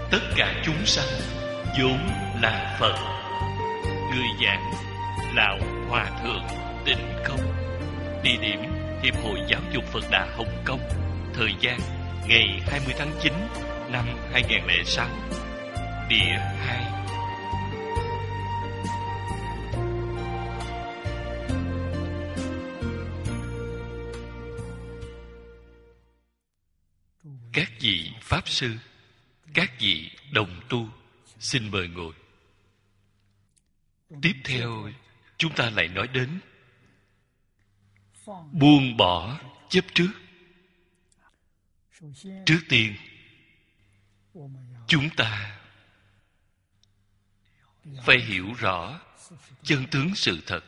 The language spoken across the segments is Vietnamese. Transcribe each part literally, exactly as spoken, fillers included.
Tất cả chúng sanh vốn là Phật. Người giảng Lão Hòa Thượng Tịnh Không. Địa điểm Hiệp hội Giáo dục Phật Đà Hồng Kông. Thời gian ngày hai mươi tháng chín năm hai nghìn không trăm lẻ sáu. Địa hai. Các vị Pháp Sư, các vị đồng tu, xin mời ngồi. Tiếp theo, chúng ta lại nói đến buông bỏ chấp trước. Trước tiên, chúng ta phải hiểu rõ chân tướng sự thật.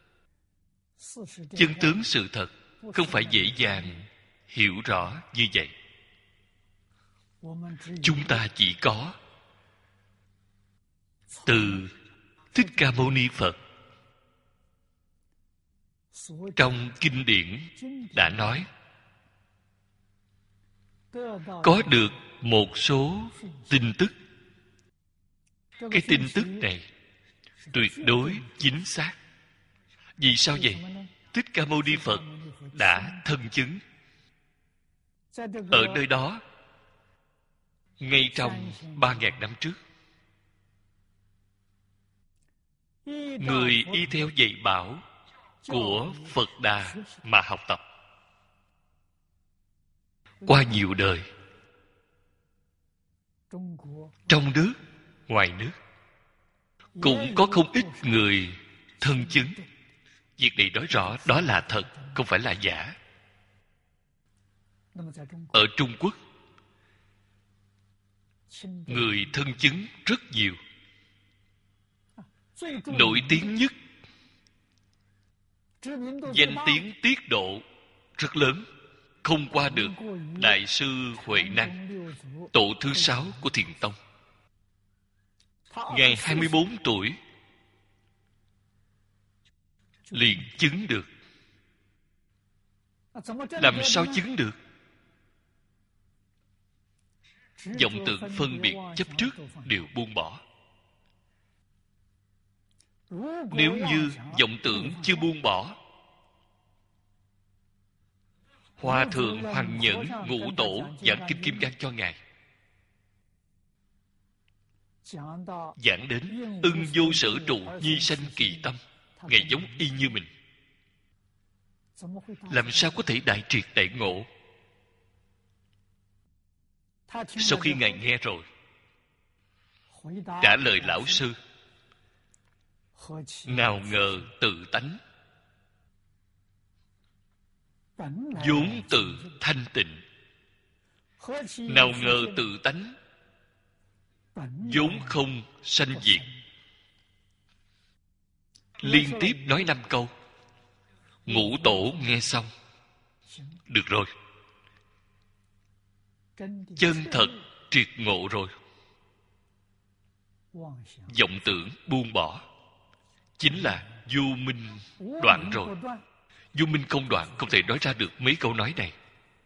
Chân tướng sự thật không phải dễ dàng hiểu rõ như vậy. Chúng ta chỉ có từ Thích Ca Mâu Ni Phật trong kinh điển đã nói, có được một số tin tức. Cái tin tức này tuyệt đối chính xác. Vì sao vậy? Thích Ca Mâu Ni Phật đã thân chứng ở nơi đó ngay trong ba ngàn năm trước. Người y theo dạy bảo của Phật Đà mà học tập. Qua nhiều đời, trong nước, ngoài nước, cũng có không ít người thân chứng. Việc này nói rõ đó là thật, không phải là giả. Ở Trung Quốc, người thân chứng rất nhiều. Nổi tiếng nhất, danh tiếng tiết độ rất lớn, không qua được Đại sư Huệ Năng, tổ thứ sáu của Thiền Tông. Ngài hai mươi bốn tuổi liền chứng được. Làm sao chứng được? Vọng tưởng phân biệt chấp trước đều buông bỏ. Nếu như vọng tưởng chưa buông bỏ, Hòa Thượng Hoằng Nhẫn Ngũ Tổ giảng Kinh Kim Cang cho Ngài, giảng đến ưng vô sở trụ nhi sanh kỳ tâm, Ngài giống y như mình. Làm sao có thể đại triệt đại ngộ? Sau khi Ngài nghe rồi, trả lời lão sư, nào ngờ tự tánh vốn tự thanh tịnh, nào ngờ tự tánh vốn không sanh diệt. Liên tiếp nói năm câu. Ngũ Tổ nghe xong, được rồi, chân thật triệt ngộ rồi. Vọng tưởng buông bỏ, chính là vô minh đoạn rồi. Vô minh không đoạn, không thể nói ra được mấy câu nói này.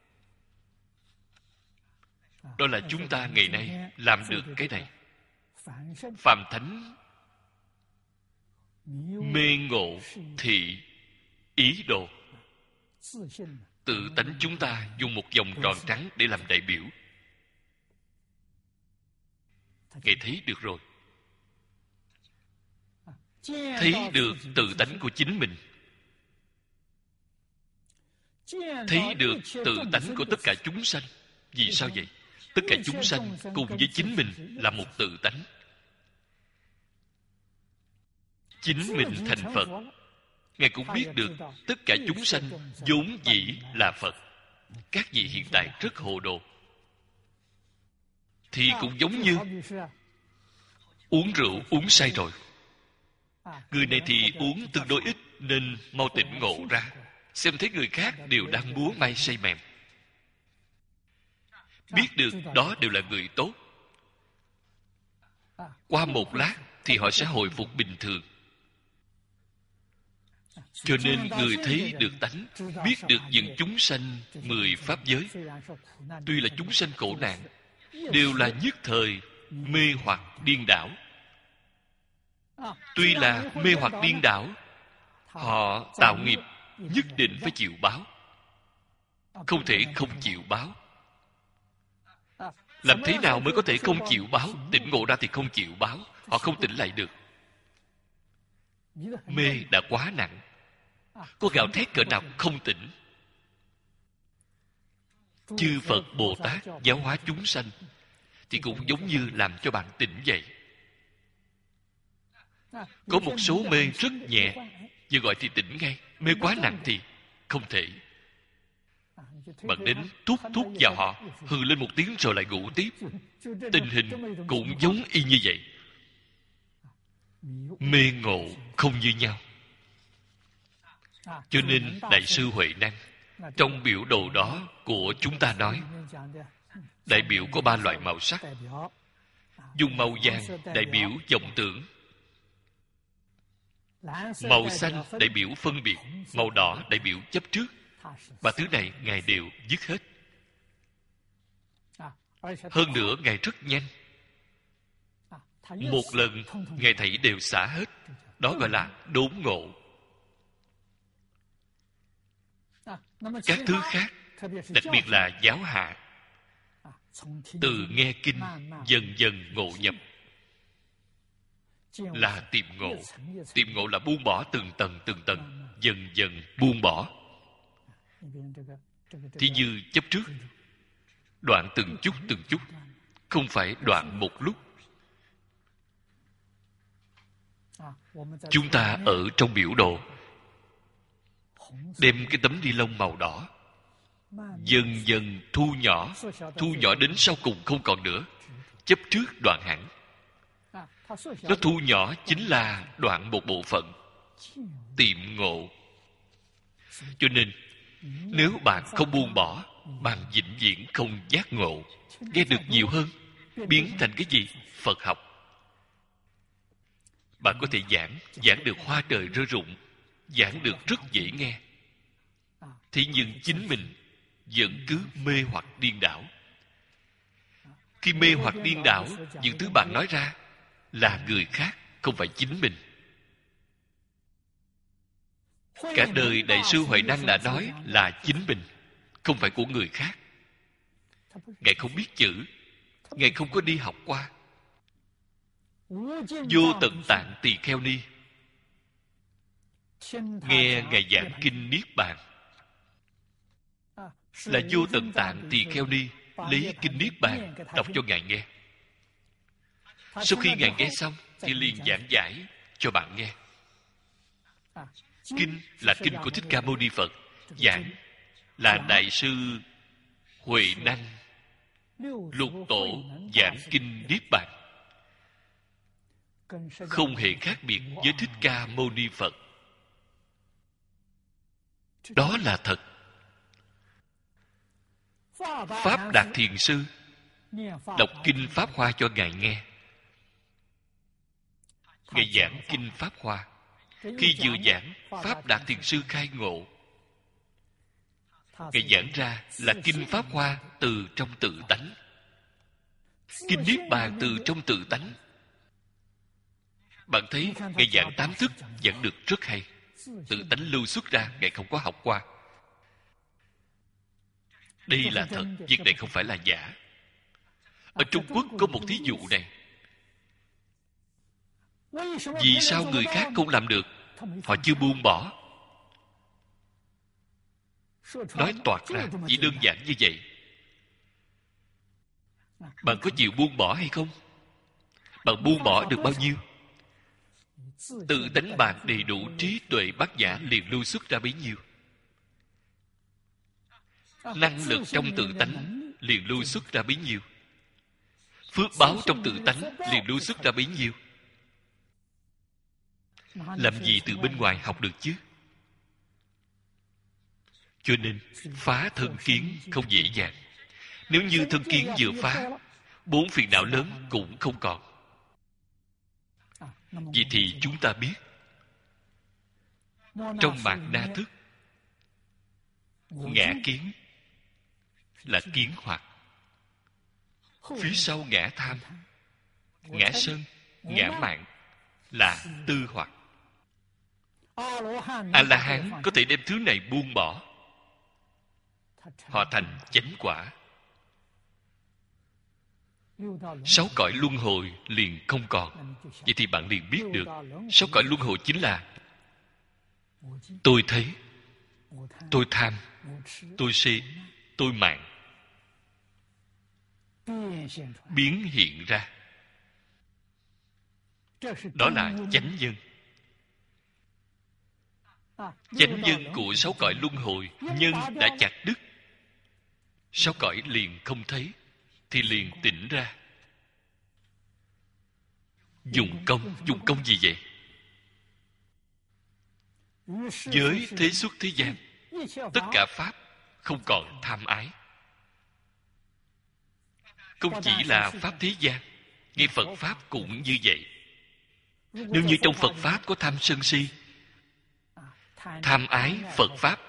Đó là chúng ta ngày nay làm được cái này. Phàm thánh mê ngộ thị ý đồ. Tự tánh chúng ta dùng một vòng tròn trắng để làm đại biểu. Ngài thấy được rồi. Thấy được tự tánh của chính mình, thấy được tự tánh của tất cả chúng sanh. Vì sao vậy? Tất cả chúng sanh cùng với chính mình là một tự tánh. Chính mình thành Phật. Ngài cũng biết được tất cả chúng sanh vốn dĩ là Phật. Các vị hiện tại rất hồ đồ, thì cũng giống như uống rượu uống say rồi. Người này thì uống tương đối ít nên mau tỉnh ngộ ra, xem thấy người khác đều đang múa may say mèm, biết được đó đều là người tốt. Qua một lát thì họ sẽ hồi phục bình thường. Cho nên người thấy được tánh, biết được những chúng sanh mười pháp giới, tuy là chúng sanh khổ nạn, đều là nhất thời mê hoặc điên đảo. Tuy là mê hoặc điên đảo, họ tạo nghiệp nhất định phải chịu báo, không thể không chịu báo. Làm thế nào mới có thể không chịu báo? Tỉnh ngộ ra thì không chịu báo, họ không tỉnh lại được. Mê đã quá nặng, có gào thét cỡ nào không tỉnh. Chư Phật Bồ Tát giáo hóa chúng sanh thì cũng giống như làm cho bạn tỉnh dậy. Có một số mê rất nhẹ, vừa gọi thì tỉnh ngay. Mê quá nặng thì không thể. Bạn đến thúc thúc vào họ, hừ lên một tiếng rồi lại ngủ tiếp. Tình hình cũng giống y như vậy. Mê ngộ không như nhau. Cho nên Đại sư Huệ Năng trong biểu đồ đó của chúng ta nói, đại biểu có ba loại màu sắc. Dùng màu vàng đại biểu vọng tưởng, màu xanh đại biểu phân biệt, màu đỏ đại biểu chấp trước. Ba thứ này Ngài đều dứt hết. Hơn nữa Ngài rất nhanh, một lần Ngài thảy đều xả hết. Đó gọi là đốn ngộ. Các thứ khác, đặc biệt là giáo hạ, từ nghe kinh dần dần ngộ nhập, là tìm ngộ. Tìm ngộ là buông bỏ từng tầng từng tầng, dần dần buông bỏ. Thì như chấp trước, đoạn từng chút từng chút, không phải đoạn một lúc. Chúng ta ở trong biểu đồ, đem cái tấm ni lông màu đỏ dần dần thu nhỏ, thu nhỏ đến sau cùng không còn nữa. Chấp trước đoạn hẳn. Nó thu nhỏ chính là đoạn một bộ phận, tiệm ngộ. Cho nên nếu bạn không buông bỏ, bạn vĩnh viễn không giác ngộ. Nghe được nhiều hơn, biến thành cái gì? Phật học. Bạn có thể giảng, giảng được hoa trời rơi rụng, giảng được rất dễ nghe. Thế nhưng chính mình vẫn cứ mê hoặc điên đảo. Khi mê hoặc điên đảo, những thứ bạn nói ra là người khác, không phải chính mình. Cả đời Đại sư Huệ Năng đã nói là chính mình, không phải của người khác. Ngài không biết chữ, Ngài không có đi học qua. Vô Tận Tạng Tỳ Kheo Ni nghe Ngài giảng kinh Niết Bàn, là Vô Tận Tạng Tỳ Kheo Ni lấy kinh Niết Bàn đọc cho Ngài nghe. Sau khi Ngài nghe xong thì liền giảng giải cho bạn nghe. Kinh là kinh của Thích Ca Mâu Ni Phật, giảng là Đại sư Huệ Năng Lục Tổ giảng kinh Niết Bàn, không hề khác biệt với Thích Ca Mâu Ni Phật. Đó là thật. Pháp Đạt Thiền Sư đọc kinh Pháp Hoa cho Ngài nghe. Ngài giảng kinh Pháp Hoa. Khi vừa giảng, Pháp Đạt Thiền Sư khai ngộ. Ngài giảng ra là kinh Pháp Hoa từ trong tự tánh, kinh Niết Bàn từ trong tự tánh. Bạn thấy Ngài giảng tám thức giảng được rất hay. Tự tánh lưu xuất ra, Ngài không có học qua. Đây là thật, việc này không phải là giả. Ở Trung Quốc có một thí dụ này. Vì sao người khác không làm được? Họ chưa buông bỏ. Nói toạc ra chỉ đơn giản như vậy. Bạn có chịu buông bỏ hay không? Bạn buông bỏ được bao nhiêu? Tự tánh bạn đầy đủ trí tuệ bát nhã liền lưu xuất ra bấy nhiêu. Năng lực trong tự tánh liền lưu xuất ra bấy nhiêu. Phước báo trong tự tánh liền lưu xuất ra bấy nhiêu. Làm gì từ bên ngoài học được chứ? Cho nên phá thân kiến không dễ dàng. Nếu như thân kiến vừa phá, bốn phiền não lớn cũng không còn. Vậy thì chúng ta biết, trong mạt na thức, ngã kiến là kiến hoặc, phía sau ngã tham ngã sân, ngã mạn là tư hoặc. A-la-hán có thể đem thứ này buông bỏ, họ thành chánh quả. Sáu cõi luân hồi liền không còn. Vậy thì bạn liền biết được sáu cõi luân hồi chính là tôi thấy, tôi tham, tôi si, tôi mạng biến hiện ra. Đó là chánh nhân. Chánh nhân của sáu cõi luân hồi, nhân đã chặt đứt, sáu cõi liền không thấy, thì liền tỉnh ra. Dùng công, dùng công gì vậy? Giới thế xuất thế gian, tất cả pháp không còn tham ái. Không chỉ là pháp thế gian, ngay Phật pháp cũng như vậy. Nếu như trong Phật pháp có tham sân si, tham ái Phật pháp,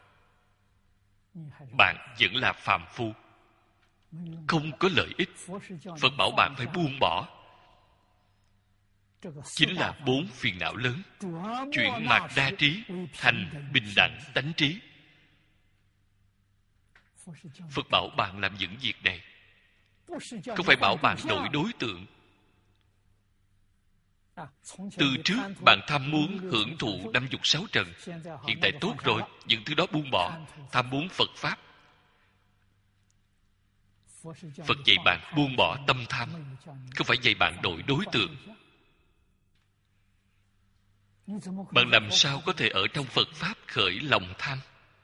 bạn vẫn là phàm phu, không có lợi ích. Phật bảo bạn phải buông bỏ. Chính là bốn phiền não lớn, chuyển mạt đa trí thành bình đẳng tánh trí. Phật bảo bạn làm những việc này, không phải bảo bạn đổi đối tượng. Từ trước bạn tham muốn hưởng thụ năm dục sáu trần, hiện tại tốt rồi, những thứ đó buông bỏ, tham muốn Phật pháp. Phật dạy bạn buông bỏ tâm tham, không phải dạy bạn đổi đối tượng. Bạn làm sao có thể ở trong Phật pháp khởi lòng tham?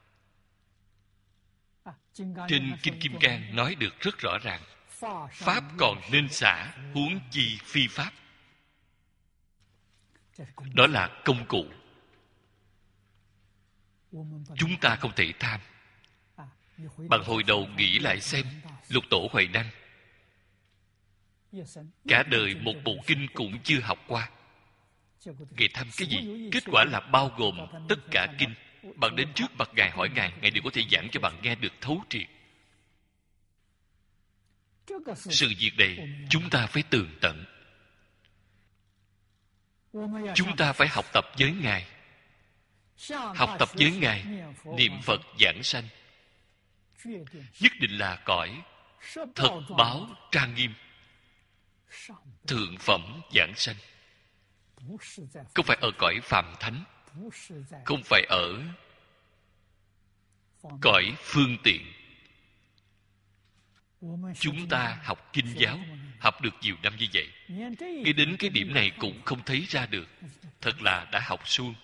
Trên Kinh Kim Cang nói được rất rõ ràng, pháp còn nên xả, huống chi phi pháp. Đó là công cụ. Chúng ta không thể tham. Bạn hồi đầu nghĩ lại xem, Lục Tổ Huệ Năng cả đời một bộ kinh cũng chưa học qua. Ngài tham cái gì? Kết quả là bao gồm tất cả kinh. Bạn đến trước mặt Ngài hỏi Ngài, Ngài đều có thể giảng cho bạn nghe được thấu triệt. Sự việc này chúng ta phải tường tận. Chúng ta phải học tập với Ngài. Học tập với Ngài, niệm Phật giảng sanh, nhất định là cõi thật báo trang nghiêm, thượng phẩm giảng sanh. Không phải ở cõi phàm thánh, không phải ở cõi phương tiện. Chúng ta học kinh giáo, học được nhiều năm như vậy, ngay đến cái điểm này cũng không thấy ra được, thật là đã học suông.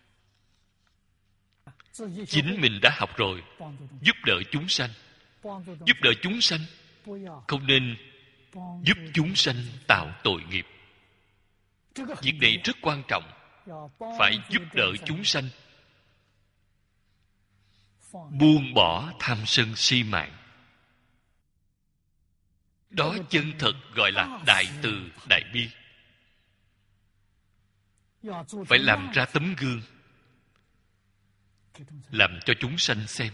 Chính mình đã học rồi, giúp đỡ chúng sanh. Giúp đỡ chúng sanh, không nên giúp chúng sanh tạo tội nghiệp. Việc này rất quan trọng. Phải giúp đỡ chúng sanh buông bỏ tham sân si mạng. Đó chân thật gọi là đại từ đại bi. Phải làm ra tấm gương, làm cho chúng sanh xem.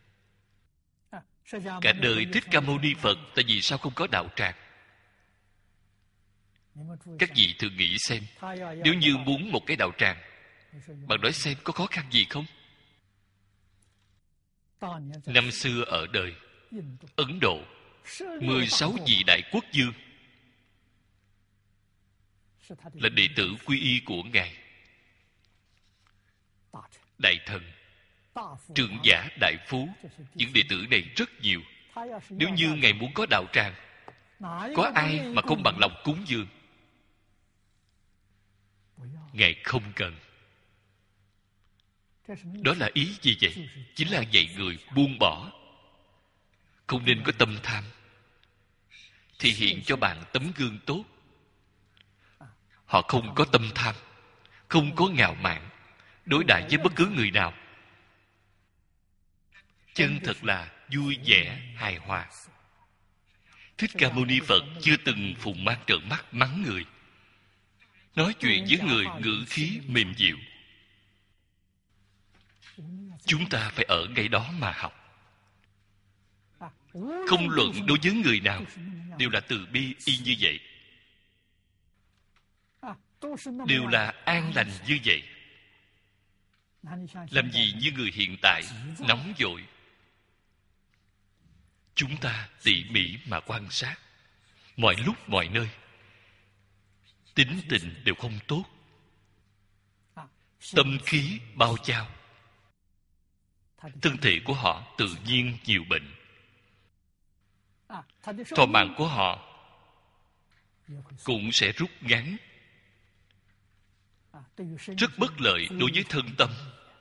Cả đời Thích Ca Mâu Ni Phật, tại vì sao không có đạo tràng? Các vị thử nghĩ xem, nếu như muốn một cái đạo tràng, bạn nói xem có khó khăn gì không? Năm xưa ở đời Ấn Độ, mười sáu vị đại quốc vương là đệ tử quy y của Ngài. Đại thần, trưởng giả, đại phú, những đệ tử này rất nhiều. Nếu như Ngài muốn có đạo tràng, có ai mà không bằng lòng cúng dường? Ngài không cần. Đó là ý gì vậy? Chính là dạy người buông bỏ, không nên có tâm tham, thì hiện cho bạn tấm gương tốt. Họ không có tâm tham, không có ngạo mạn, đối đãi với bất cứ người nào chân thật là vui vẻ hài hòa. Thích Ca Mâu Ni Phật chưa từng phùng mang trợn mắt mắng người, nói chuyện với người ngữ khí mềm dịu. Chúng ta phải ở ngay đó mà học. Không luận đối với người nào, đều là từ bi y như vậy. đều là an lành như vậy. Làm gì như người hiện tại nóng vội. Chúng ta tỉ mỉ mà quan sát, mọi lúc mọi nơi tính tình đều không tốt, tâm khí bao trao, thân thể của họ tự nhiên nhiều bệnh, thọ mạng của họ cũng sẽ rút ngắn, rất bất lợi đối với thân tâm.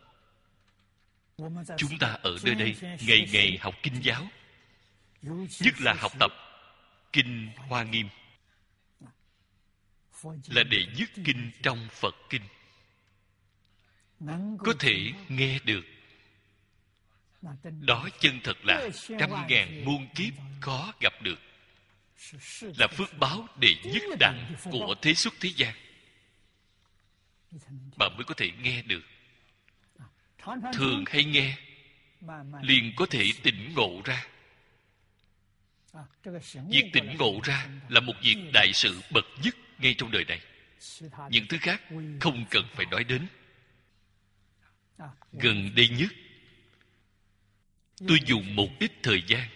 Chúng ta ở nơi đây ngày ngày học kinh giáo, nhất là học tập kinh Hoa Nghiêm, là đệ nhất kinh trong Phật kinh. Có thể nghe được, đó chân thật là trăm ngàn muôn kiếp khó gặp được, là phước báo đệ nhất đẳng của thế xuất thế gian. Bạn mới có thể nghe được. Thường hay nghe, liền có thể tỉnh ngộ ra. Việc tỉnh ngộ ra là một việc đại sự bậc nhất ngay trong đời này. Những thứ khác không cần phải nói đến. Gần đây nhất, tôi dùng một ít thời gian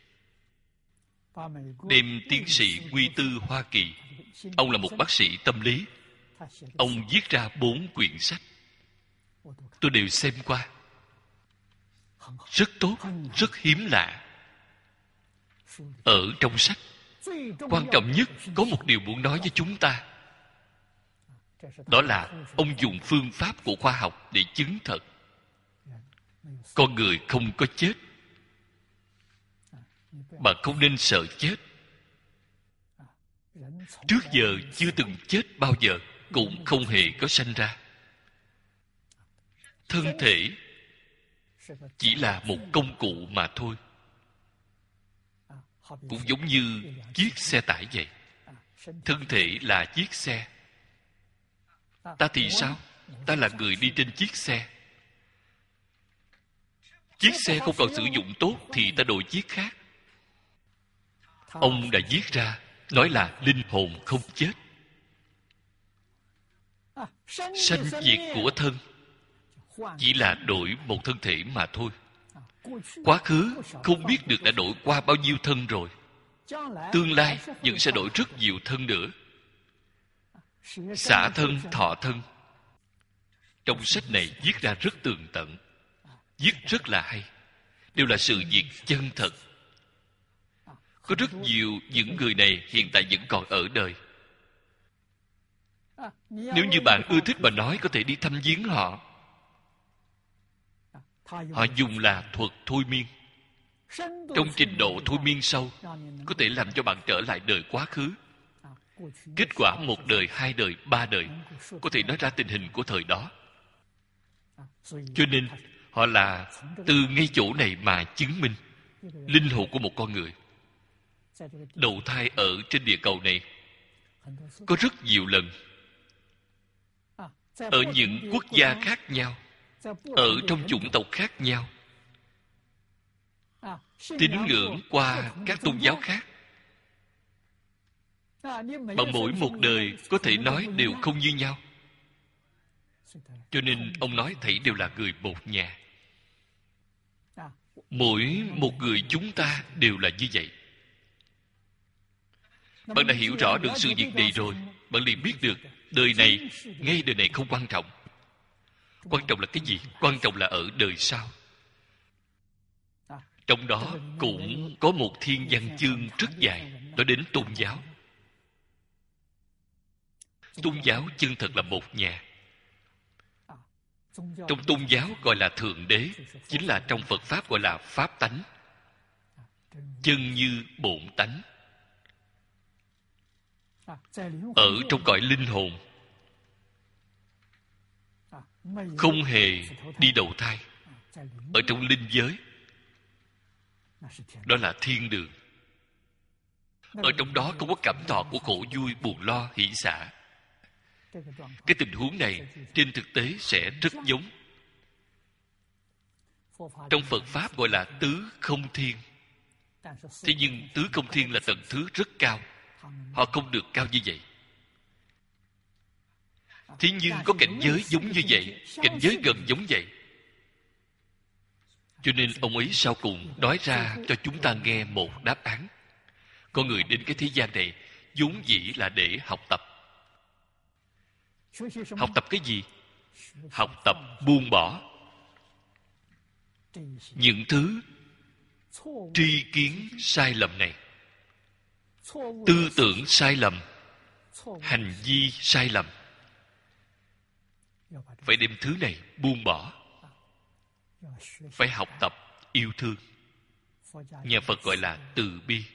đem tiến sĩ Quy Tư Hoa Kỳ, ông là một bác sĩ tâm lý, ông viết ra bốn quyển sách, tôi đều xem qua. Rất tốt, rất hiếm lạ. Ở trong sách, quan trọng nhất có một điều muốn nói với chúng ta, đó là ông dùng phương pháp của khoa học để chứng thật con người không có chết. Bạn không nên sợ chết. Trước giờ chưa từng chết bao giờ, cũng không hề có sanh ra. Thân thể chỉ là một công cụ mà thôi. Cũng giống như chiếc xe tải vậy. Thân thể là chiếc xe. Ta thì sao? Ta là người đi trên chiếc xe. Chiếc xe không còn sử dụng tốt thì ta đổi chiếc khác. Ông đã viết ra, nói là linh hồn không chết. Sanh diệt của thân chỉ là đổi một thân thể mà thôi. Quá khứ không biết được đã đổi qua bao nhiêu thân rồi. Tương lai vẫn sẽ đổi rất nhiều thân nữa. Xả thân, thọ thân. Trong sách này viết ra rất tường tận, viết rất là hay. Đều là sự việc chân thật. Có rất nhiều những người này hiện tại vẫn còn ở đời. Nếu như bạn ưa thích mà nói, có thể đi thăm viếng họ. Họ dùng là thuật thôi miên. Trong trình độ thôi miên sâu, có thể làm cho bạn trở lại đời quá khứ. Kết quả một đời, hai đời, ba đời, có thể nói ra tình hình của thời đó. Cho nên họ là từ ngay chỗ này mà chứng minh linh hồn của một con người đầu thai ở trên địa cầu này có rất nhiều lần, ở những quốc gia khác nhau, ở trong chủng tộc khác nhau, tín ngưỡng qua các tôn giáo khác. Bằng mỗi một đời có thể nói đều không như nhau. Cho nên ông nói thảy đều là người một nhà. Mỗi một người chúng ta đều là như vậy. Bạn đã hiểu rõ được sự việc này rồi, bạn liền biết được đời này, ngay đời này không quan trọng. Quan trọng là cái gì? Quan trọng là ở đời sau. Trong đó cũng có một thiên văn chương rất dài, nói đến tôn giáo. Tôn giáo chân thật là một nhà. Trong tôn giáo gọi là Thượng Đế, chính là trong Phật Pháp gọi là Pháp tánh. Chân như bổn tánh. Ở trong cõi linh hồn, không hề đi đầu thai. Ở trong linh giới, đó là thiên đường. Ở trong đó không có cảm thọ của khổ vui, buồn lo, hỷ xả. Cái tình huống này trên thực tế sẽ rất giống. Trong Phật Pháp gọi là tứ không thiên. Thế nhưng tứ không thiên là tầng thứ rất cao. Họ không được cao như vậy. Thế nhưng có cảnh giới giống như vậy, cảnh giới gần giống vậy. Cho nên ông ấy sau cùng nói ra cho chúng ta nghe một đáp án. Con người đến cái thế gian này vốn dĩ là để học tập. Học tập cái gì? Học tập buông bỏ những thứ tri kiến sai lầm này, tư tưởng sai lầm, hành vi sai lầm. Phải đem thứ này buông bỏ. Phải học tập yêu thương. Nhà Phật gọi là từ bi.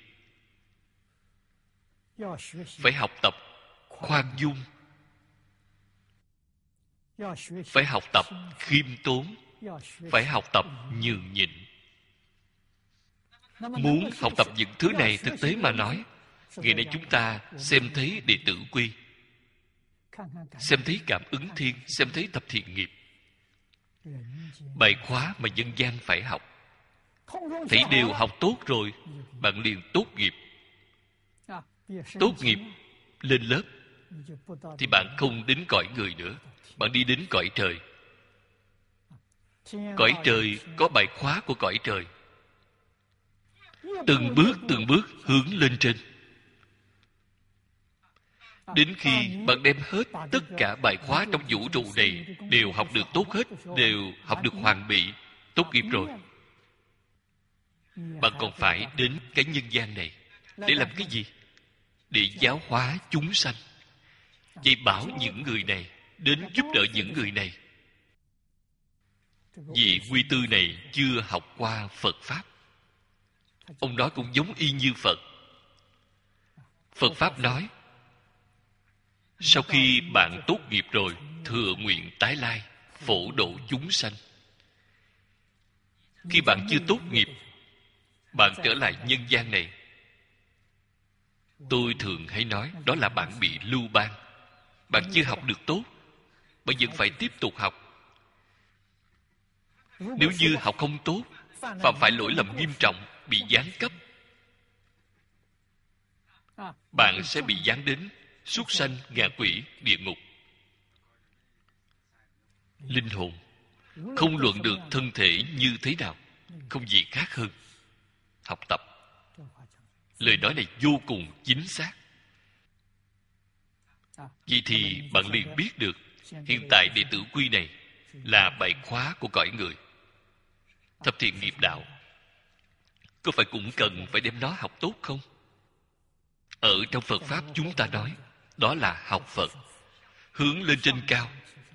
Phải học tập khoan dung. Phải học tập khiêm tốn. Phải học tập nhường nhịn. Muốn học tập những thứ này, thực tế mà nói, ngày nay chúng ta xem thấy đệ tử quy, xem thấy cảm ứng thiên, xem thấy tập thiện nghiệp, bài khóa mà dân gian phải học, thấy đều học tốt rồi, bạn liền tốt nghiệp. Tốt nghiệp lên lớp thì bạn không đến cõi người nữa, bạn đi đến cõi trời. Cõi trời có bài khóa của cõi trời, từng bước từng bước hướng lên trên. Đến khi bạn đem hết tất cả bài khóa trong vũ trụ này đều học được tốt hết, đều học được hoàn bị, tốt nghiệp rồi, bạn còn phải đến cái nhân gian này để làm cái gì? Để giáo hóa chúng sanh, dạy bảo những người này, đến giúp đỡ những người này. Vì Quy Tư này chưa học qua Phật Pháp. Ông nói cũng giống y như Phật. Phật Pháp nói, sau khi bạn tốt nghiệp rồi, thừa nguyện tái lai, phổ độ chúng sanh. Khi bạn chưa tốt nghiệp, bạn trở lại nhân gian này, tôi thường hay nói đó là bạn bị lưu ban. Bạn chưa học được tốt, bạn vẫn phải tiếp tục học. Nếu như học không tốt, phạm phải lỗi lầm nghiêm trọng, bị giáng cấp, bạn sẽ bị giáng đến súc sanh, ngạ quỷ, địa ngục. Linh hồn không luận được thân thể như thế nào, không gì khác hơn học tập. Lời nói này vô cùng chính xác. Vậy thì bạn liền biết được hiện tại đệ tử quy này là bài khóa của cõi người. Thập thiện nghiệp đạo có phải cũng cần phải đem nó học tốt không? Ở trong Phật Pháp chúng ta nói đó là học Phật, hướng lên trên cao.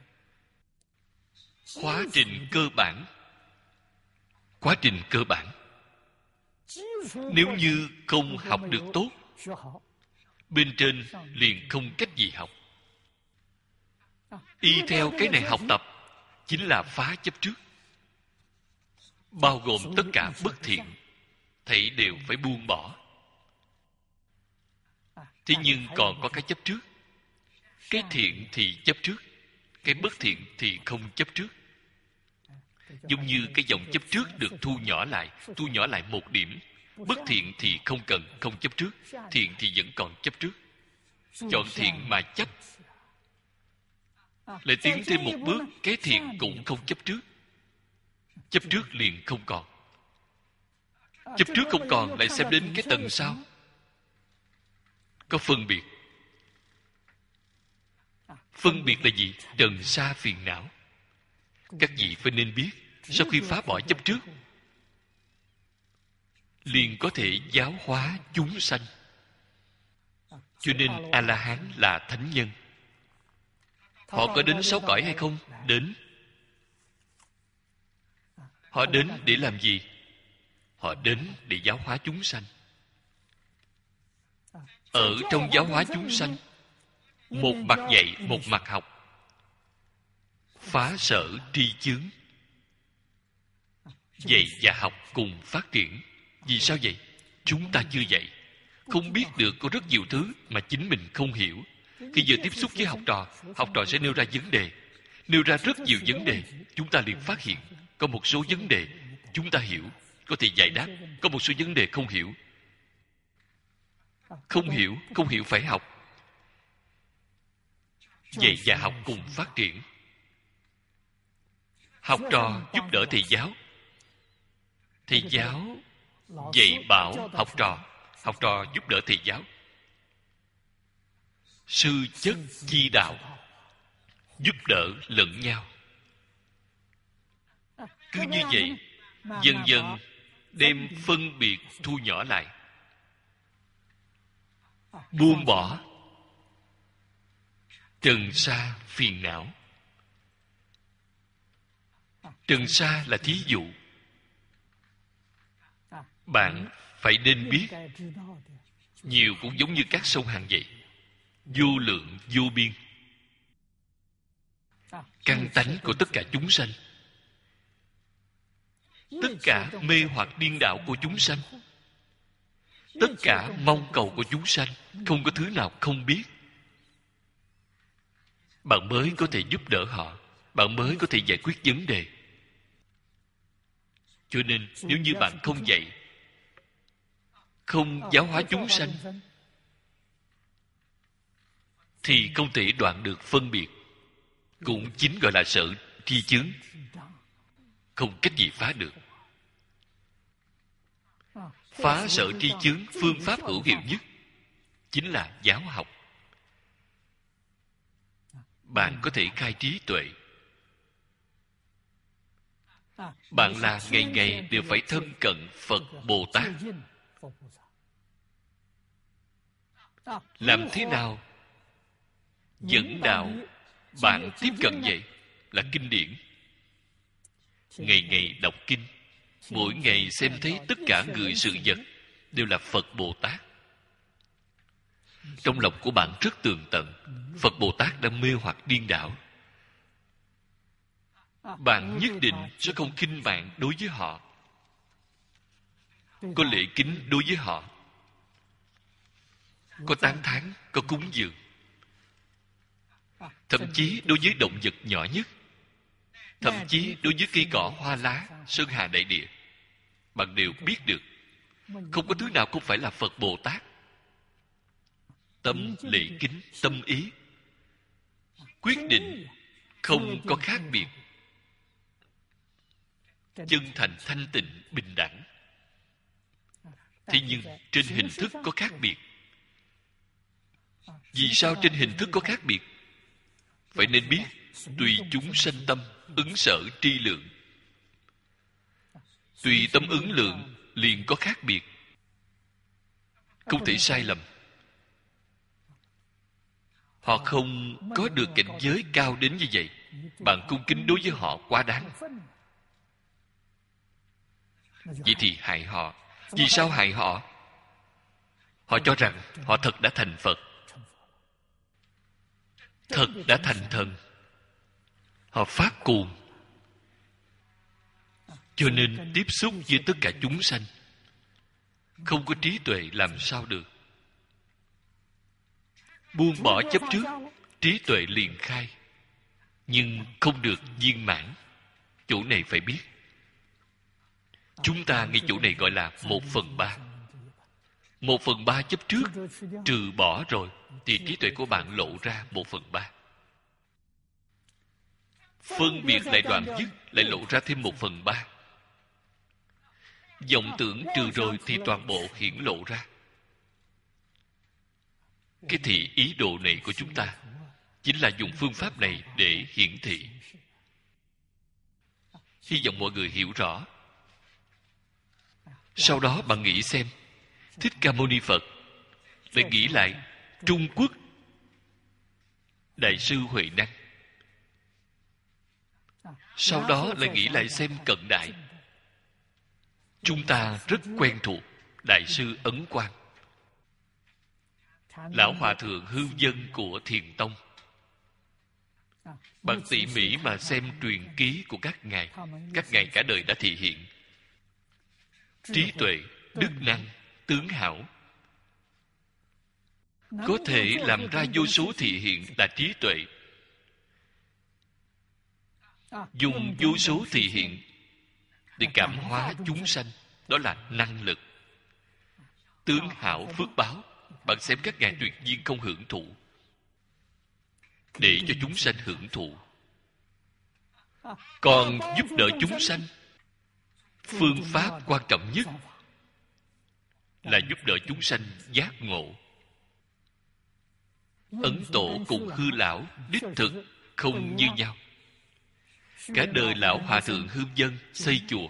Quá trình cơ bản. Quá trình cơ bản. Nếu như không học được tốt, bên trên liền không cách gì học. Y theo cái này học tập chính là phá chấp trước, bao gồm tất cả bất thiện, thảy đều phải buông bỏ. Thế nhưng còn có cái chấp trước. Cái thiện thì chấp trước, cái bất thiện thì không chấp trước. Giống như cái dòng chấp trước được thu nhỏ lại, thu nhỏ lại một điểm. Bất thiện thì không cần, không chấp trước. Thiện thì vẫn còn chấp trước. Chọn thiện mà chấp, lại tiến thêm một bước, cái thiện cũng không chấp trước. Chấp trước liền không còn. Chấp trước không còn, lại xem đến cái tầng sau. Có phân biệt. Phân biệt là gì? Trần sa phiền não. Các vị phải nên biết, sau khi phá bỏ chấp trước, liền có thể giáo hóa chúng sanh. Cho nên A-la-hán là thánh nhân. Họ có đến sáu cõi hay không? Đến. Họ đến để làm gì? Họ đến để giáo hóa chúng sanh. Ở trong giáo hóa chúng sanh, một mặt dạy, một mặt học, phá sở tri chướng. Dạy và học cùng phát triển. Vì sao vậy? Chúng ta chưa dạy, không biết được có rất nhiều thứ mà chính mình không hiểu. Khi vừa tiếp xúc với học trò, học trò sẽ nêu ra vấn đề, nêu ra rất nhiều vấn đề. Chúng ta liền phát hiện có một số vấn đề chúng ta hiểu, có thể giải đáp. Có một số vấn đề không hiểu. Không hiểu, không hiểu phải học. dạy và học cùng phát triển. Học trò giúp đỡ thầy giáo, thầy giáo dạy bảo học trò, học trò giúp đỡ thầy giáo. Sư chất chi đạo, giúp đỡ lẫn nhau. Cứ như vậy, dần dần đem phân biệt thu nhỏ lại, buông bỏ trần sa phiền não. Trần sa là thí dụ. Bạn phải nên biết, nhiều cũng giống như các sông Hằng vậy, vô lượng vô biên. Căn tánh của tất cả chúng sanh, tất cả mê hoặc điên đạo của chúng sanh, tất cả mong cầu của chúng sanh, không có thứ nào không biết. Bạn mới có thể giúp đỡ họ, bạn mới có thể giải quyết vấn đề. Cho nên nếu như bạn không dạy, không giáo hóa chúng sanh, thì không thể đoạn được phân biệt. Cũng chính gọi là sợ tri chướng, không cách gì phá được. Phá sợ tri chướng, phương pháp hữu hiệu nhất chính là giáo học. Bạn có thể khai trí tuệ. Bạn là ngày ngày đều phải thân cận Phật Bồ Tát. Làm thế nào dẫn đạo bạn tiếp cận vậy? Là kinh điển. Ngày ngày đọc kinh, mỗi ngày xem thấy tất cả người sự vật đều là Phật Bồ Tát. Trong lòng của bạn rất tường tận, Phật Bồ Tát đang mê hoặc điên đảo. Bạn nhất định sẽ không khinh bạn đối với họ, có lễ kính đối với họ, có tán thán, có cúng dường. Thậm chí đối với động vật nhỏ nhất, thậm chí đối với cây cỏ hoa lá, sơn hà đại địa, bạn đều biết được. Không có thứ nào không phải là Phật Bồ Tát. Tâm lễ kính, tâm ý quyết định không có khác biệt, chân thành thanh tịnh bình đẳng. Thế nhưng trên hình thức có khác biệt. Vì sao trên hình thức có khác biệt? Phải nên biết tùy chúng sanh tâm ứng sở tri lượng. Tùy tâm ứng lượng liền có khác biệt, không thể sai lầm. Họ không có được cảnh giới cao đến như vậy, bạn cung kính đối với họ quá đáng. Vậy thì hại họ. Vì sao hại họ? Họ cho rằng họ thật đã thành Phật, thật đã thành thần. Họ phát cuồng, cho nên tiếp xúc với tất cả chúng sanh. Không có trí tuệ làm sao được. Buông bỏ chấp trước, trí tuệ liền khai, nhưng không được viên mãn. Chỗ này phải biết. Chúng ta ngay chỗ này gọi là một phần ba. Một phần ba chấp trước trừ bỏ rồi, thì trí tuệ của bạn lộ ra một phần ba. Phân biệt lại đoạn dứt, lại lộ ra thêm một phần ba. Vọng tưởng trừ rồi thì toàn bộ hiển lộ ra. Cái thị ý đồ này của chúng ta chính là dùng phương pháp này để hiển thị. Hy vọng mọi người hiểu rõ. Sau đó bạn nghĩ xem, Thích Ca Mâu Ni Phật lại nghĩ lại Trung Quốc Đại sư Huệ Năng. Sau đó lại nghĩ lại xem cận đại. Chúng ta rất quen thuộc Đại sư Ấn Quang, Lão Hòa Thượng Hư Vân của Thiền Tông. Bạn tỉ mỉ mà xem truyền ký của các ngài. Các ngài cả đời đã thị hiện trí tuệ, đức năng, tướng hảo. Có thể làm ra vô số thị hiện là trí tuệ. Dùng vô số thị hiện để cảm hóa chúng sanh, đó là năng lực. Tướng hảo phước báo. Bạn xem các ngài tuyệt nhiên không hưởng thụ. để cho chúng sanh hưởng thụ. Còn giúp đỡ chúng sanh, phương pháp quan trọng nhất là giúp đỡ chúng sanh giác ngộ. Ấn Tổ cùng Hư Lão đích thực không như nhau. Cả đời Lão Hòa Thượng Hương Dân xây chùa,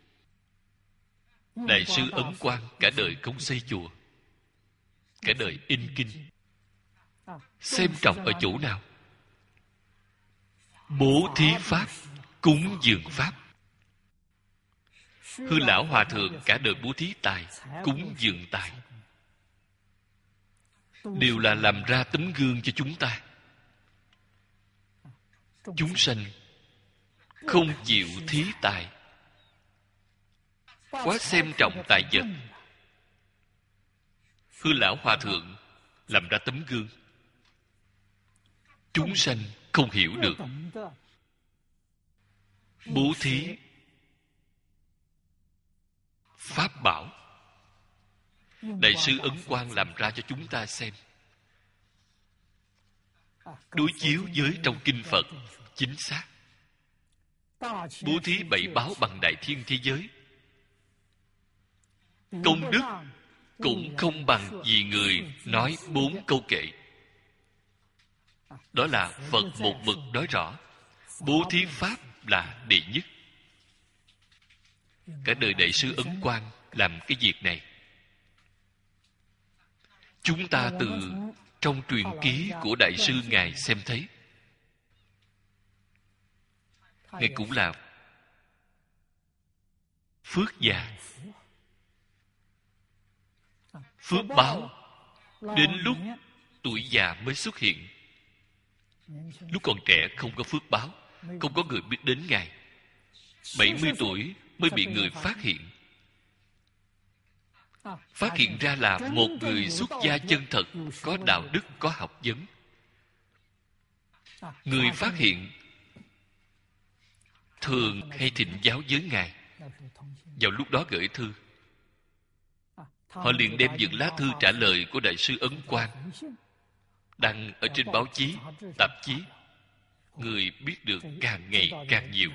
Đại sư Ấn Quang cả đời không xây chùa, cả đời in kinh. Xem trọng ở chỗ nào? Bố thí pháp, cúng dường pháp. Hư Lão Hòa Thượng cả đời bố thí tài, cúng dường tài, đều là làm ra tấm gương cho chúng ta. Chúng sanh không chịu thí tài, quá xem trọng tài vật. Hư Lão Hòa Thượng làm ra tấm gương, chúng sanh không hiểu được. Bố thí pháp bảo, Đại sư Ấn Quang làm ra cho chúng ta xem, đối chiếu với trong kinh Phật chính xác. Bố thí bảy báo bằng đại thiên thế giới, công đức cũng không bằng vì người nói bốn câu kệ. Đó là Phật một mực nói rõ, bố thí pháp là đệ nhất. Cả đời Đại sư Ấn Quang làm cái việc này. Chúng ta từ trong truyền ký của Đại sư Ngài xem thấy, Ngài cũng là phước già. Phước báo đến lúc tuổi già mới xuất hiện. Lúc còn trẻ không có phước báo, không có người biết đến Ngài. bảy mươi tuổi mới bị người phát hiện. Phát hiện ra là một người xuất gia chân thật, có đạo đức, có học vấn. Người phát hiện thường hay thịnh giáo với Ngài. Vào lúc đó gửi thư, họ liền đem những lá thư trả lời của Đại sư Ấn Quang đăng ở trên báo chí, tạp chí. Người biết được càng ngày càng nhiều.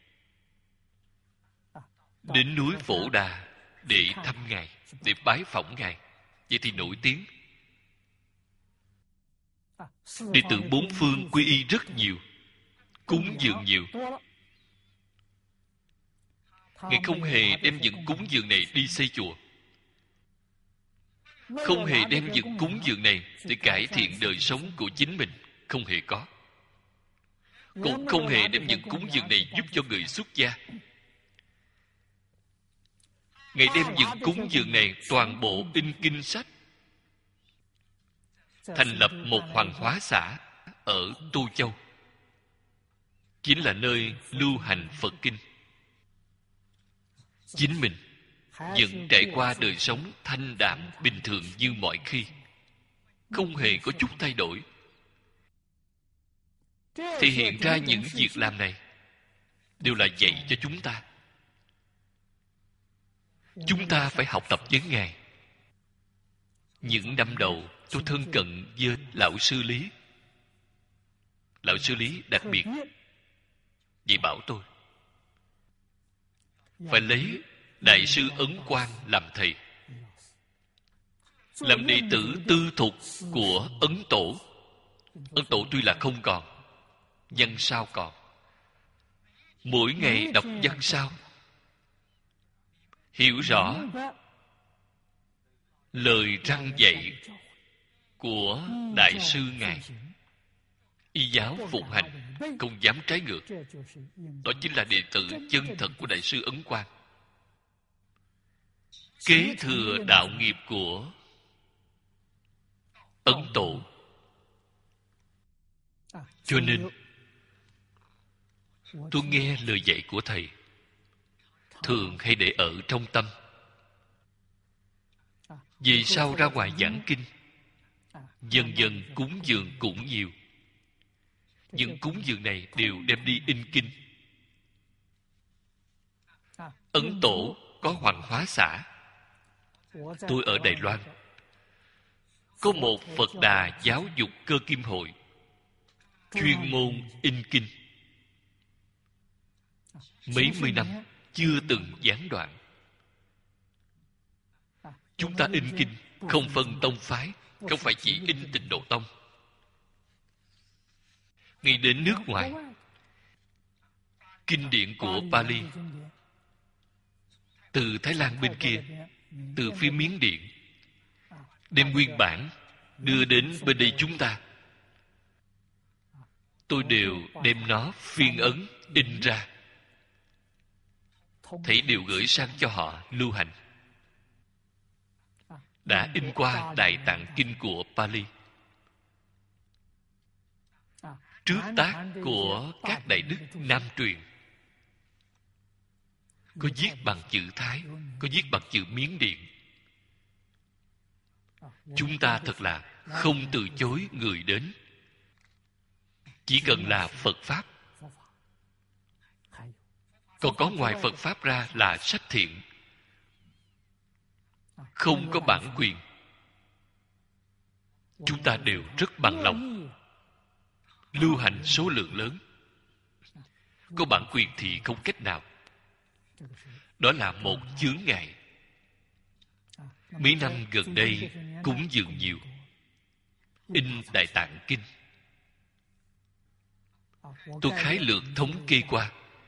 Đến núi Phổ Đà để thăm Ngài, để bái phỏng Ngài. Vậy thì nổi tiếng. Đệ tử bốn phương quy y rất nhiều, cúng dường nhiều. Ngài không hề đem những cúng dường này đi xây chùa, không hề đem những cúng dường này để cải thiện đời sống của chính mình. Không hề có. Cũng không hề đem những cúng dường này giúp cho người xuất gia. Ngài đem những cúng dường này toàn bộ in kinh sách, thành lập một hoàng hóa xã ở Tô Châu, chính là nơi lưu hành Phật kinh. Chính mình vẫn trải qua đời sống thanh đạm bình thường như mọi khi, không hề có chút thay đổi. Thì hiện ra những việc làm này đều là dạy cho chúng ta. Chúng ta phải học tập với Ngài. Những năm đầu tôi thân cận với Lão Sư Lý. Lão Sư Lý đặc biệt vậy bảo tôi phải lấy Đại sư Ấn Quang làm thầy, làm đệ tử tư thục của Ấn Tổ. Ấn Tổ tuy là không còn, văn sao còn. Mỗi ngày đọc văn sao, hiểu rõ lời răn dạy của Đại sư Ngài, y giáo phụng hành, không dám trái ngược. Đó chính là đệ tử chân thật của Đại sư Ấn Quang, kế thừa đạo nghiệp của Ấn Tổ. Cho nên tôi nghe lời dạy của thầy, thường hay để ở trong tâm. Về sau ra ngoài giảng kinh, dần dần cúng dường cũng nhiều. Nhưng cúng dường này đều đem đi in kinh. Ấn Tổ có hoàng hóa xã. Tôi ở Đài Loan, có một Phật Đà Giáo dục Cơ Kim Hội. chuyên môn in kinh. Mấy mươi năm chưa từng gián đoạn. Chúng ta in kinh không phân tông phái, không phải chỉ in Tịnh Độ Tông. Ngay đến nước ngoài, kinh điển của Pali từ Thái Lan bên kia, từ phía Miến Điện, đem nguyên bản đưa đến bên đây chúng ta. Tôi đều đem nó phiên ấn, in ra, thảy đều gửi sang cho họ lưu hành. Đã in qua Đại Tạng Kinh của Pali, trước tác của các đại đức Nam truyền, có viết bằng chữ Thái, có viết bằng chữ Miến Điện. Chúng ta thật là không từ chối người đến, chỉ cần là Phật Pháp. Còn có ngoài Phật Pháp ra là sách thiện, không có bản quyền, chúng ta đều rất bằng lòng lưu hành số lượng lớn. Có bản quyền thì không cách nào. Đó là một chướng ngại. Mấy năm gần đây cúng dường nhiều, in Đại Tạng Kinh. Tôi khái lược thống kê qua,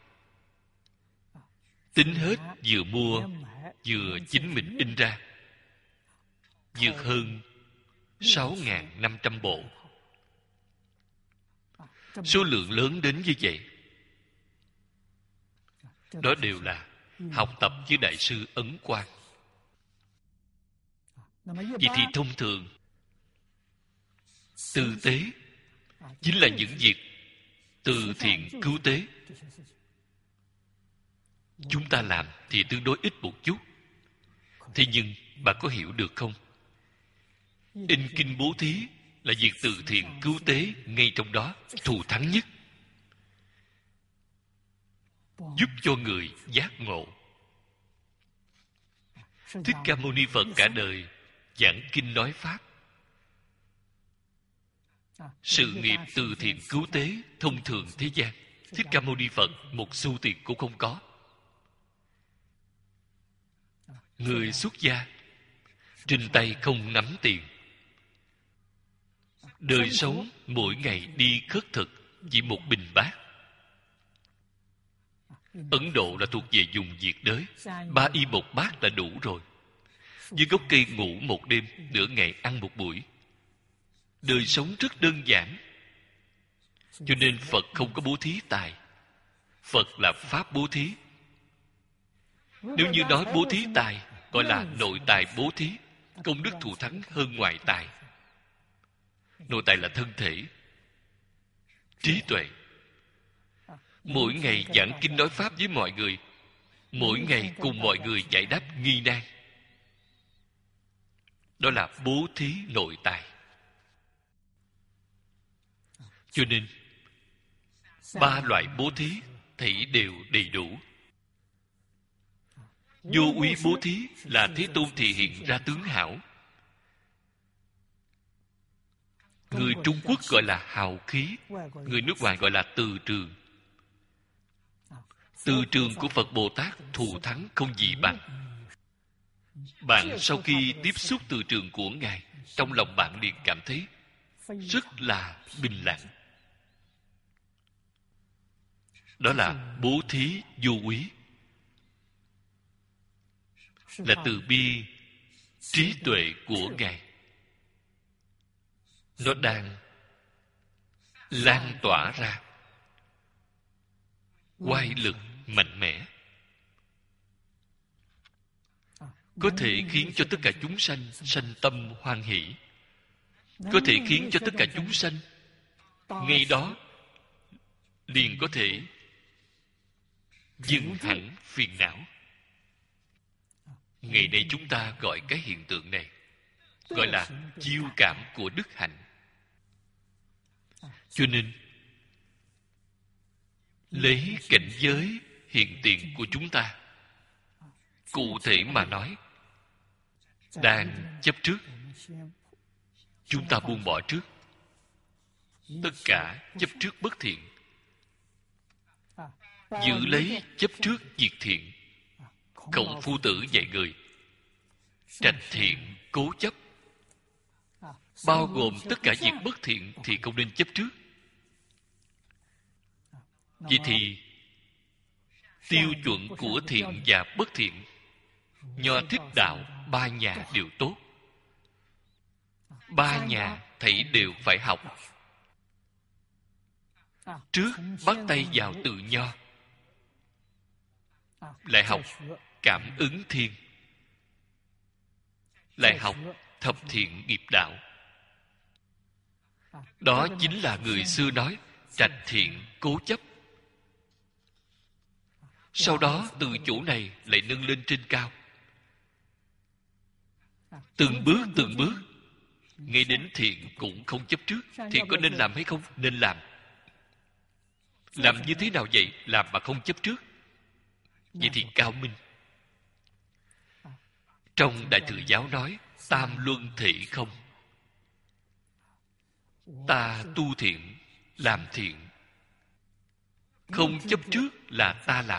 tính hết vừa mua vừa chính mình in ra, vượt hơn sáu nghìn năm trăm bộ. Số lượng lớn đến như vậy, đó đều là học tập với Đại sư Ấn Quang. Vậy thì thông thường từ tế chính là những việc từ thiện cứu tế. Chúng ta làm thì tương đối ít một chút. Thế nhưng bạn có hiểu được không? In kinh bố thí là việc từ thiện cứu tế ngay trong đó thù thắng nhất, giúp cho người giác ngộ. Thích Ca Mâu Ni Phật cả đời giảng kinh nói pháp, sự nghiệp từ thiện cứu tế thông thường thế gian, Thích Ca Mâu Ni Phật một xu tiền cũng không có. Người xuất gia trên tay không nắm tiền, đời sống mỗi ngày đi khất thực chỉ một bình bát. Ấn Độ là thuộc về vùng nhiệt đới, ba y một bát là đủ rồi. Dưới gốc cây ngủ một đêm, nửa ngày ăn một buổi. Đời sống rất đơn giản. Cho nên Phật không có bố thí tài. Phật là pháp bố thí. Nếu như nói bố thí tài, gọi là nội tài bố thí, công đức thù thắng hơn ngoại tài. Nội tài là thân thể, trí tuệ. Mỗi ngày giảng kinh nói pháp với mọi người, mỗi ngày cùng mọi người giải đáp nghi nan, đó là bố thí nội tài. Cho nên ba loại bố thí thảy đều đầy đủ. Vô úy bố thí là Thế Tôn thị hiện ra tướng hảo. Người Trung Quốc gọi là hào khí, người nước ngoài gọi là từ trường. Từ trường của Phật Bồ Tát thù thắng không gì bằng. Bạn sau khi tiếp xúc từ trường của Ngài, trong lòng bạn liền cảm thấy rất là bình lặng. Đó là bố thí vô úy, là từ bi trí tuệ của Ngài. Nó đang lan tỏa ra, oai lực mạnh mẽ, có thể khiến cho tất cả chúng sanh sanh tâm hoan hỷ, có thể khiến cho tất cả chúng sanh ngay đó liền có thể dừng hẳn phiền não. Ngày nay chúng ta gọi cái hiện tượng này gọi là chiêu cảm của đức hạnh. Cho nên lấy cảnh giới hiện tiền của chúng ta, cụ thể mà nói, đang chấp trước, chúng ta buông bỏ trước. tất cả chấp trước bất thiện, giữ lấy chấp trước việc thiện. Khổng Phu Tử dạy người trạch thiện cố chấp, bao gồm tất cả việc bất thiện thì không nên chấp trước. Vậy thì tiêu chuẩn của thiện và bất thiện, Nho Thích Đạo ba nhà đều tốt. Ba nhà thảy đều phải học. Trước bắt tay vào từ Nho, lại học cảm ứng thiên, lại học thập thiện nghiệp đạo. Đó chính là người xưa nói trạch thiện cố chấp. Sau đó từ chỗ này lại nâng lên trên cao, từng bước từng bước, ngay đến thiện cũng không chấp trước. Thiện có nên làm hay không? Nên làm. Làm như thế nào vậy? Làm mà không chấp trước. Vậy thì cao minh. Trong Đại Thừa Giáo nói tam luân thị không. Ta tu thiện, làm thiện, không chấp trước là ta làm.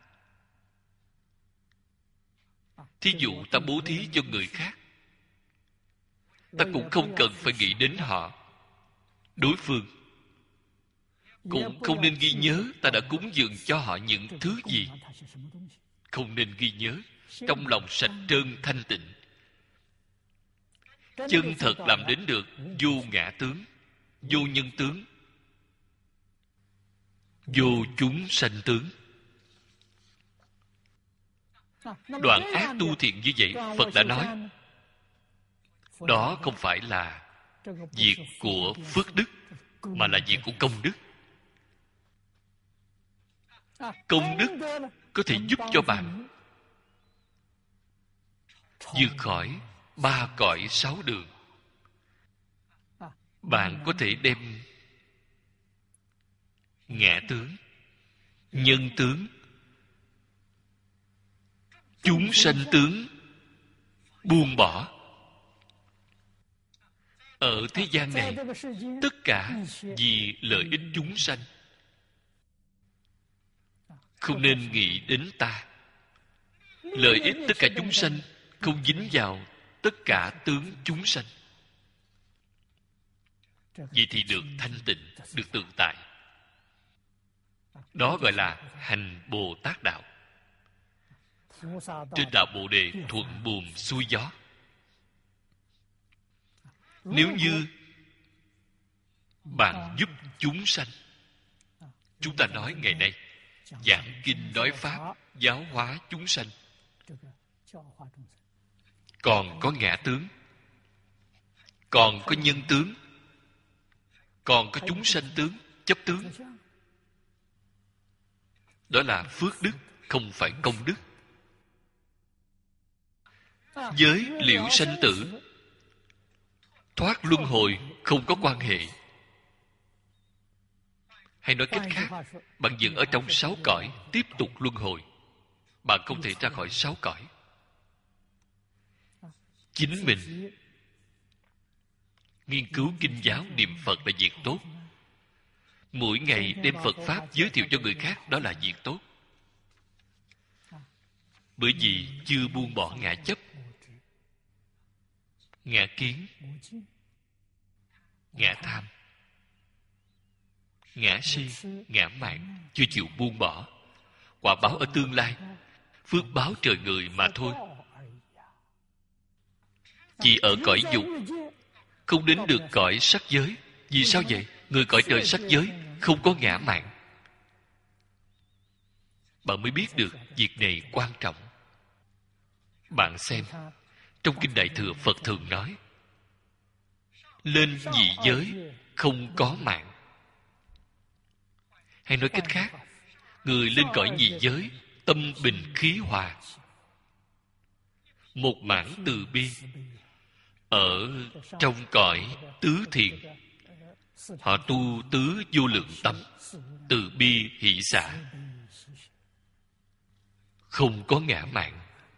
Thí dụ ta bố thí cho người khác, ta cũng không cần phải nghĩ đến họ. Đối phương cũng không nên ghi nhớ ta đã cúng dường cho họ những thứ gì. Không nên ghi nhớ. Trong lòng sạch trơn thanh tịnh, chân thật làm đến được vô ngã tướng, vô nhân tướng, vô chúng sanh tướng. Đoạn ác tu thiện như vậy, Phật đã nói đó không phải là việc của phước đức, mà là việc của công đức. Công đức có thể giúp cho bạn vượt khỏi ba cõi sáu đường. Bạn có thể đem ngã tướng, nhân tướng, chúng sanh tướng buông bỏ. Ở thế gian này, tất cả vì lợi ích chúng sanh. Không nên nghĩ đến ta. Lợi ích tất cả chúng sanh, không dính vào tất cả tướng chúng sanh. Vậy thì được thanh tịnh, được tự tại. Đó gọi là hành Bồ Tát đạo. Trên đạo Bồ Đề thuận buồm xuôi gió. Nếu như bạn giúp chúng sanh, chúng ta nói ngày nay giảng kinh nói pháp, giáo hóa chúng sanh, còn có ngã tướng, còn có nhân tướng, còn có chúng sanh tướng, chấp tướng. Đó là phước đức, không phải công đức. Với liễu sanh tử, thoát luân hồi không có quan hệ. Hay nói cách khác, bạn dừng ở trong sáu cõi tiếp tục luân hồi, bạn không thể ra khỏi sáu cõi. Chính mình nghiên cứu kinh giáo, niệm Phật là việc tốt. Mỗi ngày đem Phật Pháp giới thiệu cho người khác, đó là việc tốt. Bởi vì chưa buông bỏ ngã chấp, ngã kiến, ngã tham, ngã si, ngã mạn, chưa chịu buông bỏ. Quả báo ở tương lai, phước báo trời người mà thôi. Chỉ ở cõi dục, không đến được cõi sắc giới. Vì sao vậy? Người cõi trời sắc giới không có ngã mạn. Bạn mới biết được việc này quan trọng. Bạn xem, trong Kinh Đại Thừa Phật thường nói lên nhị giới không có mạng. Hay nói cách khác, người lên cõi nhị giới tâm bình khí hòa, một mãn từ bi. Ở trong cõi tứ thiền, họ tu tứ vô lượng tâm, từ bi hỷ xả, không có ngã mạn.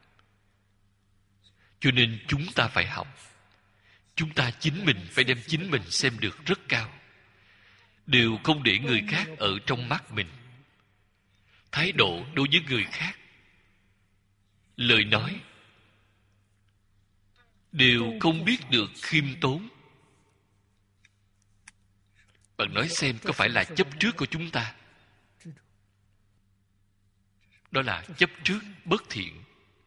Cho nên chúng ta phải học. Chúng ta chính mình phải đem chính mình xem được rất cao. đều không để người khác ở trong mắt mình. Thái độ đối với người khác, lời nói đều không biết được khiêm tốn. Bạn nói xem có phải là chấp trước của chúng ta? Đó là chấp trước bất thiện.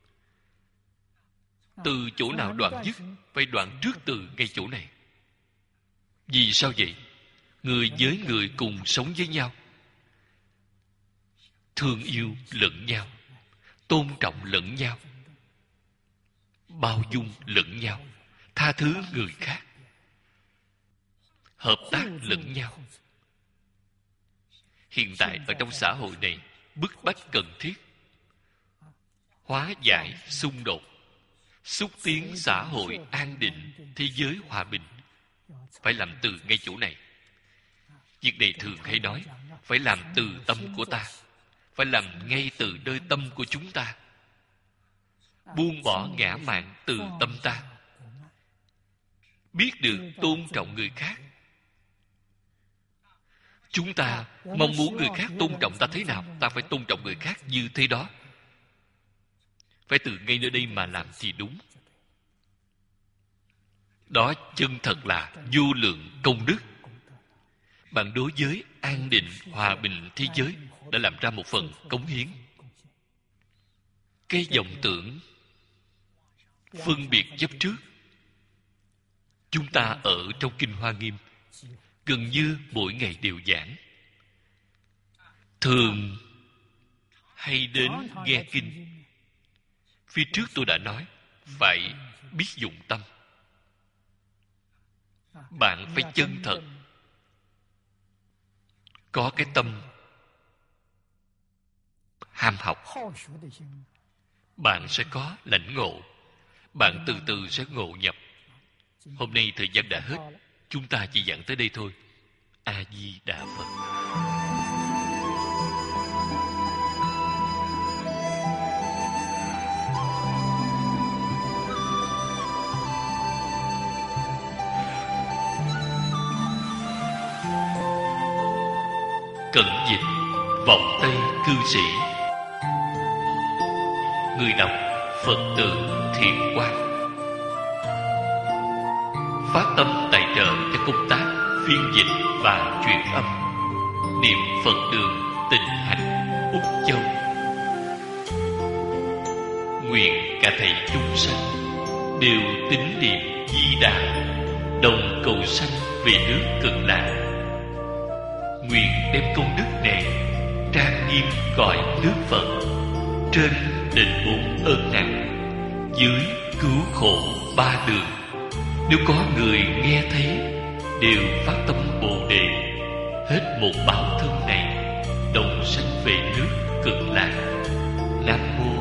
Từ chỗ nào đoạn dứt? Phải đoạn trước từ ngay chỗ này. Vì sao vậy? Người với người cùng sống với nhau, thương yêu lẫn nhau, tôn trọng lẫn nhau, bao dung lẫn nhau, tha thứ người khác, hợp tác lẫn nhau. Hiện tại ở trong xã hội này bức bách cần thiết hóa giải xung đột, xúc tiến xã hội an định, thế giới hòa bình, phải làm từ ngay chỗ này. Việc này thường hay nói, phải làm từ tâm của ta, phải làm ngay từ nơi tâm của chúng ta. Buông bỏ ngã mạn từ tâm ta, biết được tôn trọng người khác. Chúng ta mong muốn người khác tôn trọng ta thế nào, ta phải tôn trọng người khác như thế đó. Phải từ ngay nơi đây mà làm thì đúng. Đó chân thật là vô lượng công đức. Bạn đối với an định, hòa bình thế giới đã làm ra một phần cống hiến. Cái vọng tưởng phân biệt chấp trước, chúng ta ở trong Kinh Hoa Nghiêm gần như mỗi ngày đều giảng. Thường hay đến nghe kinh. Phía trước tôi đã nói, phải biết dụng tâm. Bạn phải chân thật, có cái tâm ham học, bạn sẽ có lãnh ngộ. Bạn từ từ sẽ ngộ nhập. Hôm nay thời gian đã hết, chúng ta chỉ giảng tới đây thôi. A Di Đà Phật. Cẩn dịch vọng Tây cư sĩ. Người đọc Phật tử Thiện Quang. Phát tâm tài trợ cho công tác phiên dịch và truyền âm. Niệm Phật Đường Tịnh Hành Úc Châu. Nguyện cả thầy chúng sanh đều tín niệm Di Đà, đồng cầu sanh về nước Cực Lạc. Nguyện đem công đức này trang nghiêm cõi nước Phật, trên đền bốn ơn nặng, dưới cứu khổ ba đường. Nếu có người nghe thấy, đều phát tâm Bồ Đề, hết một báo thân này, đồng sanh về nước Cực Lạc. Nam mô